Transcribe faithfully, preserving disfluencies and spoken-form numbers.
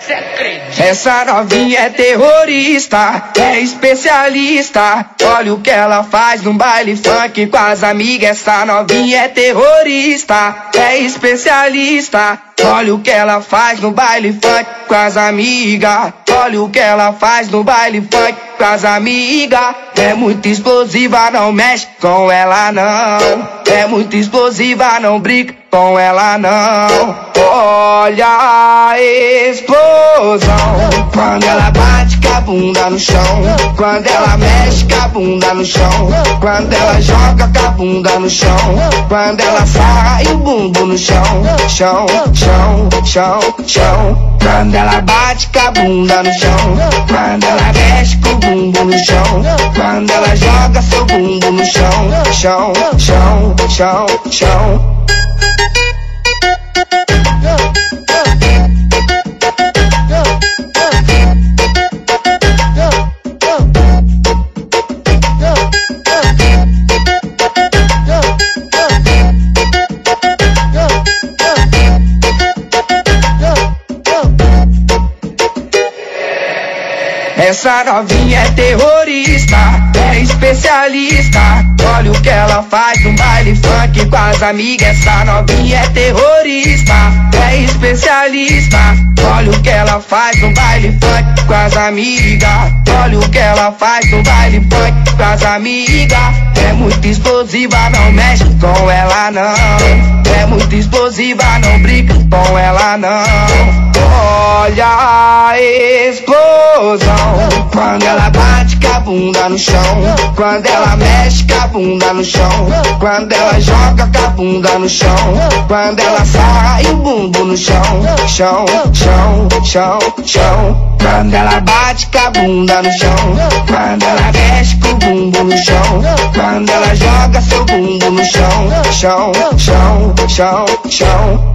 Cê acredita? Essa novinha é terrorista, é especialista. Olha o que ela faz no baile funk com as amigas. Essa novinha é terrorista, é especialista. Olha o que ela faz no baile funk com as amigas. Olha o que ela faz no baile funk com as amigas. É muito explosiva, não mexe com ela não. É muito explosiva, não brinca com ela não. Olha a explosão quando ela bate com a bunda no chão. Quando ela mexe com a bunda no chão. Quando ela joga com a bunda no chão. Quando ela sai o bumbum no chão. Chão, chão, chão, chão. Quando ela bate com a bunda no chão. Quando ela mexe com o bumbum no chão. Quando ela joga seu bumbum no chão. Chão, chão, chão, chão. Essa novinha é terrorista, é especialista. Olha o que ela faz no baile funk com as amigas. Essa novinha é terrorista, é especialista. Olha o que ela faz no baile funk com as amigas. Olha o que ela faz no baile funk com as amigas. É muito explosiva, não mexe com ela não. É muito explosiva, não brinca com ela não. Olha a explosão quando ela bate com a bunda no chão. Quando ela mexe com a bunda no chão. Quando ela joga com a bunda no chão. Quando ela sai o bumbum no chão. Chão, chão, chão, chão. Quando ela bate com a bunda no chão. Quando ela mexe com o bumbum no chão. Quando ela joga seu bumbum no chão. Chão, chão, chão, chão.